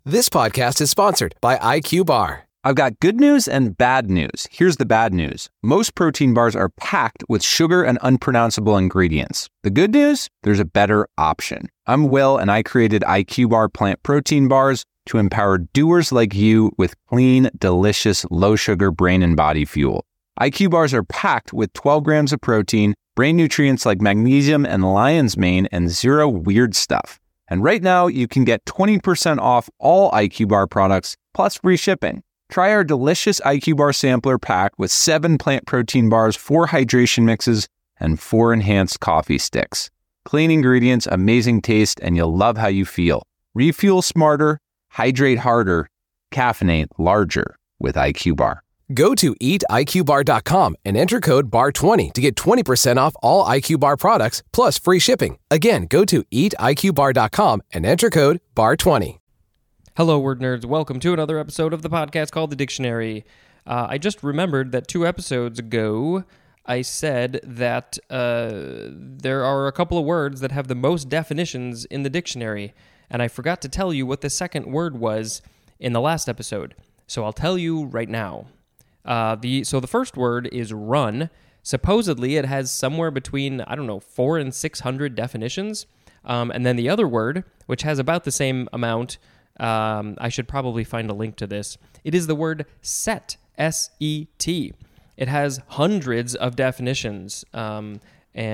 This podcast is sponsored by IQ Bar. I've got good news and bad news. Here's the bad news. Most protein bars are packed with sugar and unpronounceable ingredients. The good news? There's a better option. I'm Will, and I created IQ Bar plant protein bars to empower doers like you with clean, delicious, low-sugar brain and body fuel. IQ Bars are packed with 12 grams of protein, brain nutrients like magnesium and lion's mane, and zero weird stuff. And right now, you can get 20% off all IQ Bar products, plus free shipping. Try our delicious IQ Bar sampler pack with 7 plant protein bars, 4 hydration mixes, and 4 enhanced coffee sticks. Clean ingredients, amazing taste, and you'll love how you feel. Refuel smarter, hydrate harder, caffeinate larger with IQ Bar. Go to eatiqbar.com and enter code BAR20 to get 20% off all IQ Bar products plus free shipping. Again, go to eatiqbar.com and enter code BAR20. Hello, word nerds. Welcome to another episode of the podcast called The Dictionary. I just remembered that 2 episodes ago, I said that there are a couple of words that have the most definitions in the dictionary, and I forgot to tell you what the second word was in the last episode. So I'll tell you right now. So the first word is run. Supposedly, it has somewhere between, 400 and 600 definitions. And then the other word, which has about the same amount, I should probably find a link to this. It is the word set, S-E-T. It has hundreds of definitions, and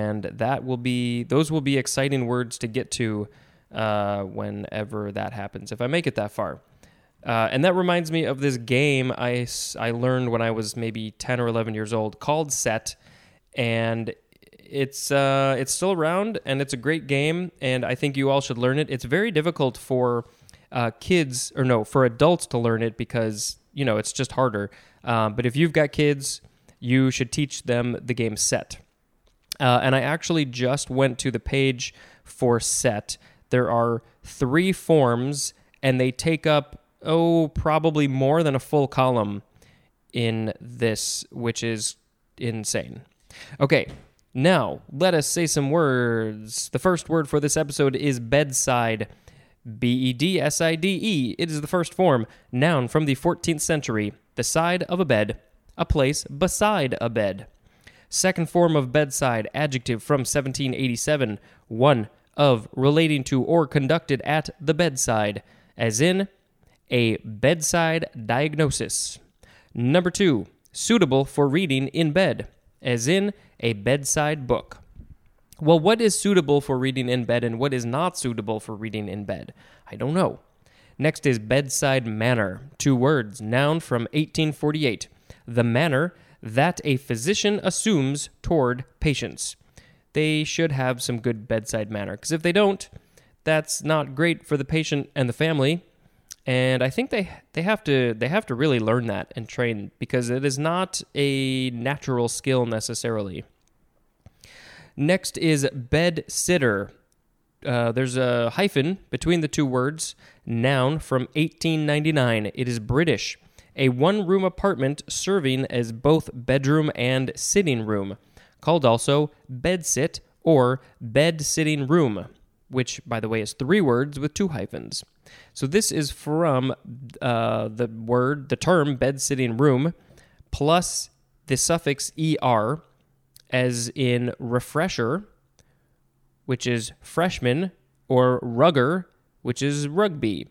those will be exciting words to get to whenever that happens, if I make it that far. And that reminds me of this game I learned when I was maybe 10 or 11 years old called Set, and it's still around, and it's a great game, and I think you all should learn it. It's very difficult for for adults to learn it because, it's just harder. But if you've got kids, you should teach them the game Set. And I actually just went to the page for Set. There are 3 forms, and they take up probably more than a full column in this, which is insane. Okay, now let us say some words. The first word for this episode is bedside. B-E-D-S-I-D-E. It is the first form, noun from the 14th century. The side of a bed, a place beside a bed. Second form of bedside, adjective from 1787. One of, relating to or conducted at the bedside, as in a bedside diagnosis. Number 2, suitable for reading in bed, as in a bedside book. Well, what is suitable for reading in bed and what is not suitable for reading in bed? I don't know. Next is bedside manner. 2 words, noun from 1848. The manner that a physician assumes toward patients. They should have some good bedside manner, because if they don't, that's not great for the patient and the family. And I think they have to really learn that and train, because it is not a natural skill necessarily. Next is bed sitter. There's a hyphen between the 2 words. Noun from 1899. It is British. A 1-room apartment serving as both bedroom and sitting room, called also bedsit or bed-sitting room, which, by the way, is 3 words with 2 hyphens. So this is from the term bed-sitting room, plus the suffix er, as in refresher, which is freshman, or rugger, which is rugby.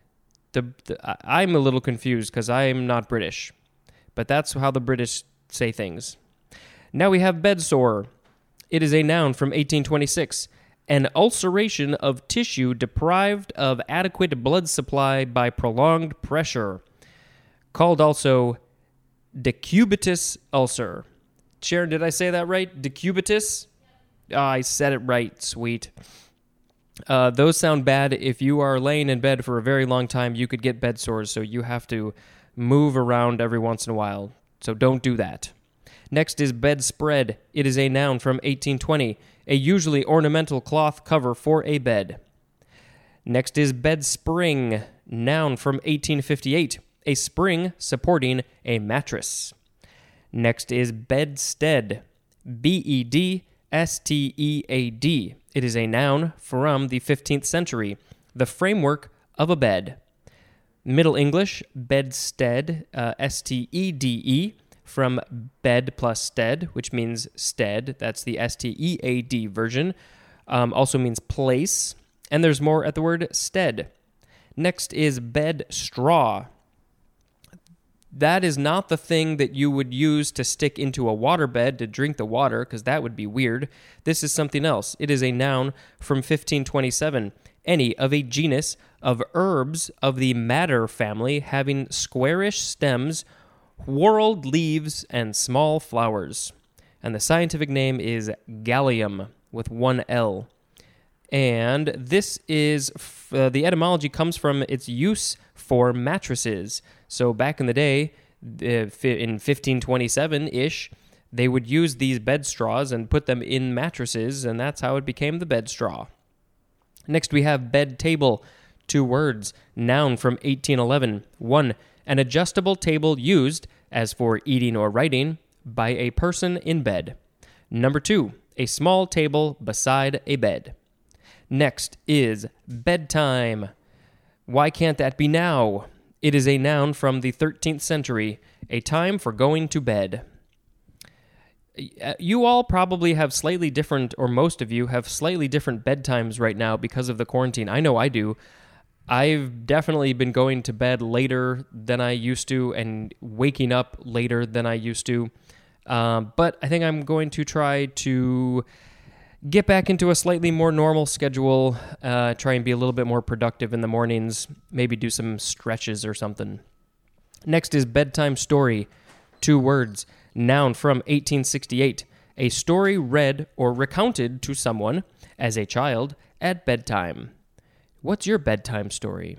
I'm a little confused because I am not British, but that's how the British say things. Now we have bedsore. It is a noun from 1826. An ulceration of tissue deprived of adequate blood supply by prolonged pressure, called also decubitus ulcer. Sharon, did I say that right? Decubitus? I said it right. Sweet. Those sound bad. If you are laying in bed for a very long time, you could get bed sores, so you have to move around every once in a while. So don't do that. Next is bedspread. It is a noun from 1820, a usually ornamental cloth cover for a bed. Next is bedspring, noun from 1858, a spring supporting a mattress. Next is bedstead, B-E-D-S-T-E-A-D. It is a noun from the 15th century, the framework of a bed. Middle English, bedstead, S-T-E-D-E, from bed plus stead, which means stead. That's the S-T-E-A-D version. Also means place. And there's more at the word stead. Next is bed straw. That is not the thing that you would use to stick into a waterbed to drink the water, because that would be weird. This is something else. It is a noun from 1527. Any of a genus of herbs of the madder family having squarish stems, whorled leaves, and small flowers. And the scientific name is Galium, with one L. And this is, the etymology comes from its use for mattresses. So back in the day, in 1527-ish, they would use these bed straws and put them in mattresses, and that's how it became the bed straw. Next, we have bed table. 2 words. Noun from 1811. 1. An adjustable table used, as for eating or writing, by a person in bed. Number 2. A small table beside a bed. Next is bedtime. Why can't that be now? It is a noun from the 13th century, a time for going to bed. You all probably have slightly different, or most of you have slightly different bedtimes right now because of the quarantine. I know I do. I've definitely been going to bed later than I used to and waking up later than I used to. But I think I'm going to try to get back into a slightly more normal schedule, try and be a little bit more productive in the mornings, maybe do some stretches or something. Next is bedtime story. 2 words. Noun from 1868. A story read or recounted to someone as a child at bedtime. What's your bedtime story?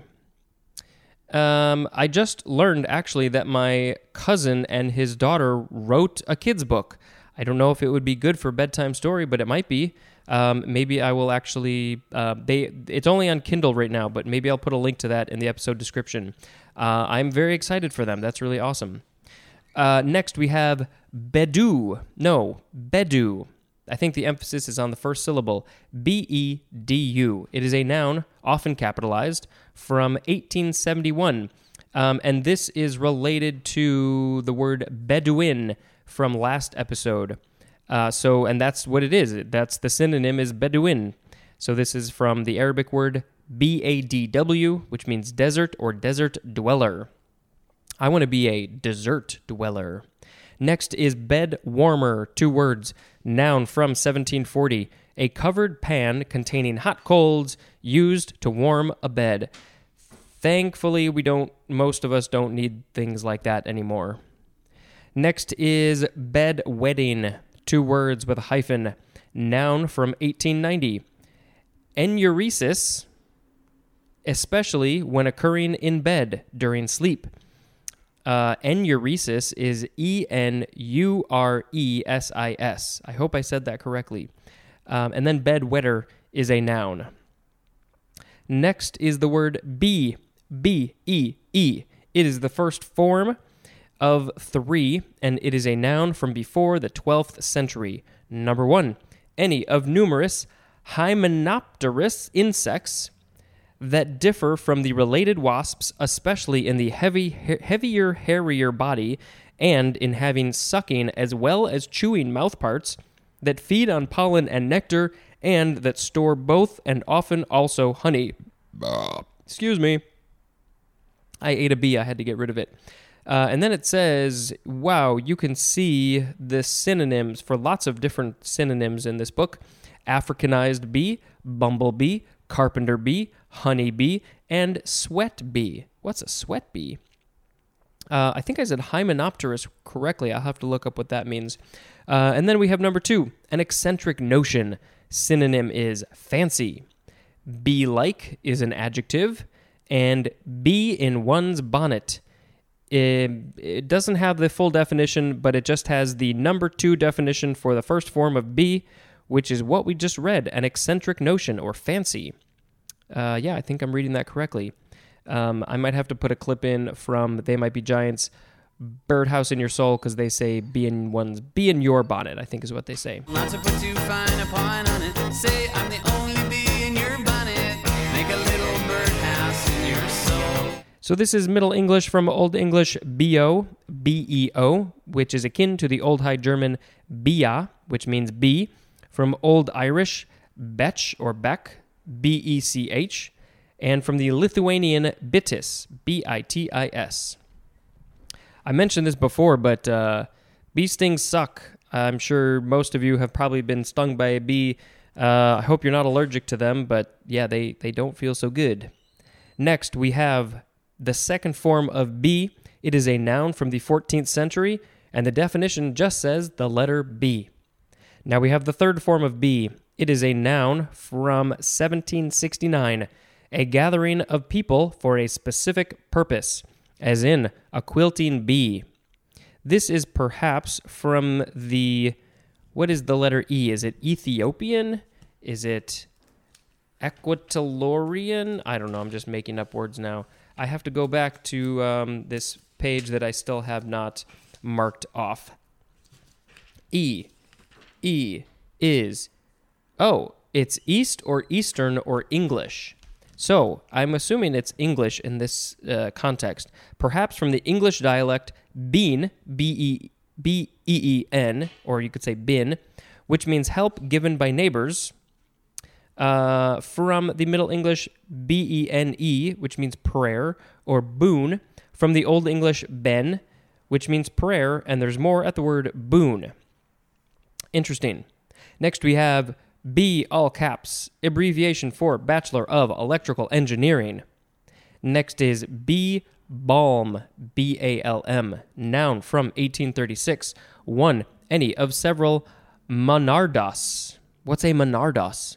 I just learned, actually, that my cousin and his daughter wrote a kid's book. I don't know if it would be good for bedtime story, but it might be. Maybe I will actually... it's only on Kindle right now, but maybe I'll put a link to that in the episode description. I'm very excited for them. That's really awesome. Next, we have bedu. No, bedu. I think the emphasis is on the first syllable. B-E-D-U. It is a noun, often capitalized, from 1871. And this is related to the word Bedouin from last episode. And that's what it is. That's the synonym is Bedouin. So this is from the Arabic word B-A-D-W, which means desert or desert dweller. I want to be a desert dweller. Next is bed warmer. 2 words. Noun from 1740. A covered pan containing hot coals used to warm a bed. Thankfully, most of us don't need things like that anymore. Next is bed wedding. 2 words with a hyphen. Noun from 1890. Enuresis, especially when occurring in bed during sleep. Enuresis is E-N-U-R-E-S-I-S. I hope I said that correctly. And then bedwetter is a noun. Next is the word B, B-E-E. It is the first form of 3, and it is a noun from before the 12th century. Number 1, any of numerous hymenopterous insects that differ from the related wasps, especially in the heavier, hairier body, and in having sucking as well as chewing mouthparts, that feed on pollen and nectar, and that store both and often also honey. Excuse me. I ate a bee. I had to get rid of it. And then it says, wow, you can see the synonyms for lots of different synonyms in this book. Africanized bee, bumblebee, carpenter bee, honey bee, and sweat bee. What's a sweat bee? I think I said hymenopterous correctly. I'll have to look up what that means. And then we have number 2, an eccentric notion. Synonym is fancy. Bee-like is an adjective, and bee in one's bonnet. It doesn't have the full definition, but it just has the number 2 definition for the first form of bee, which is what we just read, an eccentric notion or fancy. Yeah, I think I'm reading that correctly. I might have to put a clip in from They Might Be Giants' Birdhouse in Your Soul, because they say be in your bonnet, I think is what they say. Not to put too fine a point on it, say I'm the only bee in your bonnet, make a little birdhouse in your soul. So this is Middle English from Old English bio, B-E-O, which is akin to the Old High German bia, which means bee, from Old Irish bech or beck, B-E-C-H, and from the Lithuanian bitis, B-I-T-I-S. I mentioned this before, but bee stings suck. I'm sure most of you have probably been stung by a bee. I hope you're not allergic to them, but yeah, they don't feel so good. Next, we have the second form of bee. It is a noun from the 14th century, and the definition just says the letter B. Now we have the third form of bee. It is a noun from 1769, a gathering of people for a specific purpose, as in a quilting bee. This is perhaps from the, what is the letter E? Is it Ethiopian? Is it Equatorian? I don't know, I'm just making up words now. I have to go back to this page that I still have not marked off. E is, it's East or Eastern or English. So I'm assuming it's English in this context, perhaps from the English dialect been, B-E-E-N, or you could say bin, which means help given by neighbors, from the Middle English B-E-N-E, which means prayer, or boon, from the Old English ben, which means prayer, and there's more at the word boon. Interesting. Next we have B, all caps, abbreviation for Bachelor of Electrical Engineering. Next is B, balm, B-A-L-M, noun from 1836. 1, any of several monardas. What's a monardas?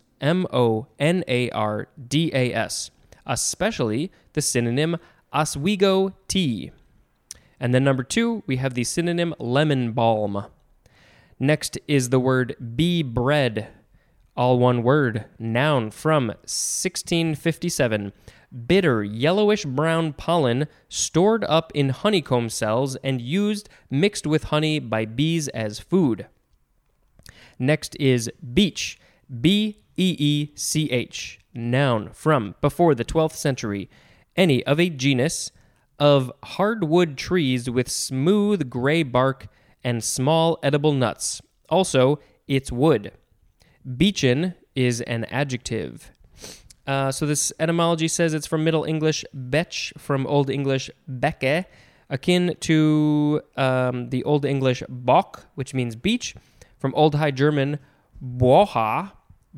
M-O-N-A-R-D-A-S, especially the synonym Oswego tea. And then number 2, we have the synonym lemon balm. Next is the word bee bread, all one word, noun from 1657. Bitter, yellowish-brown pollen stored up in honeycomb cells and used mixed with honey by bees as food. Next is beech, B-E-E-C-H, noun from before the 12th century. Any of a genus of hardwood trees with smooth gray bark and small edible nuts. Also, it's wood. Beechen is an adjective. So this etymology says it's from Middle English bech, from Old English becke, akin to the Old English bock, which means beech, from Old High German boha,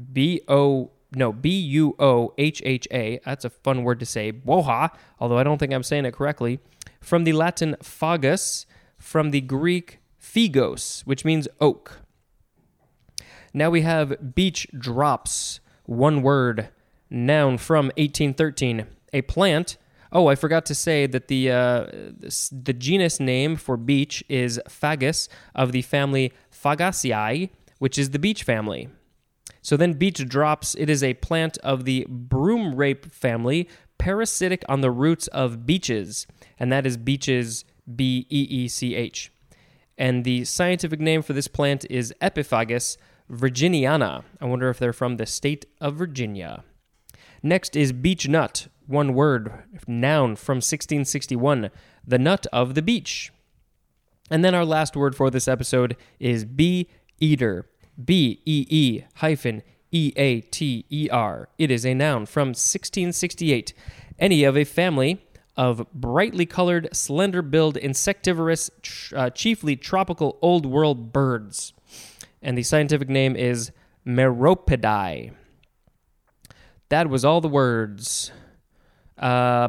B-U-O-H-H-A. That's a fun word to say, boha, although I don't think I'm saying it correctly. From the Latin fagus, from the Greek phygos, which means oak. Now we have beech drops, one word, noun from 1813. A plant. Oh, I forgot to say that the genus name for beech is Fagus of the family Fagaceae, which is the beech family. So then beech drops, it is a plant of the broomrape family, parasitic on the roots of beeches, and that is beeches, B-E-E-C-H. And the scientific name for this plant is Epiphagus virginiana. I wonder if they're from the state of Virginia. Next is beech nut, one word, noun from 1661, the nut of the beech. And then our last word for this episode is bee-eater, B-E-E-E-A-T-E-R. It is a noun from 1668, any of a family of brightly colored, slender-billed, insectivorous, chiefly tropical Old World birds. And the scientific name is Meropidae. That was all the words. I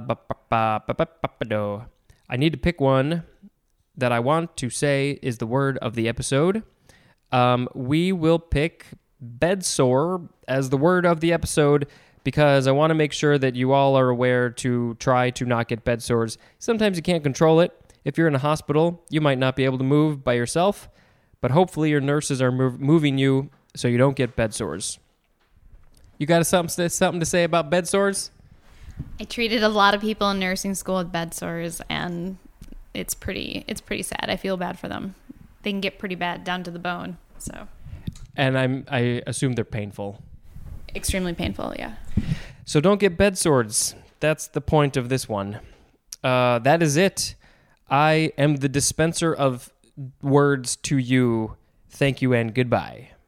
need to pick one that I want to say is the word of the episode. We will pick bedsore as the word of the episode because I want to make sure that you all are aware to try to not get bed sores. Sometimes you can't control it. If you're in a hospital, you might not be able to move by yourself, but hopefully your nurses are moving you so you don't get bed sores. You got something to say about bed sores? I treated a lot of people in nursing school with bed sores, and it's pretty sad. I feel bad for them. They can get pretty bad down to the bone. So. And I assume they're painful. Extremely painful, yeah. So don't get bed sores. That's the point of this one. That is it. I am the dispenser of words to you. Thank you and goodbye.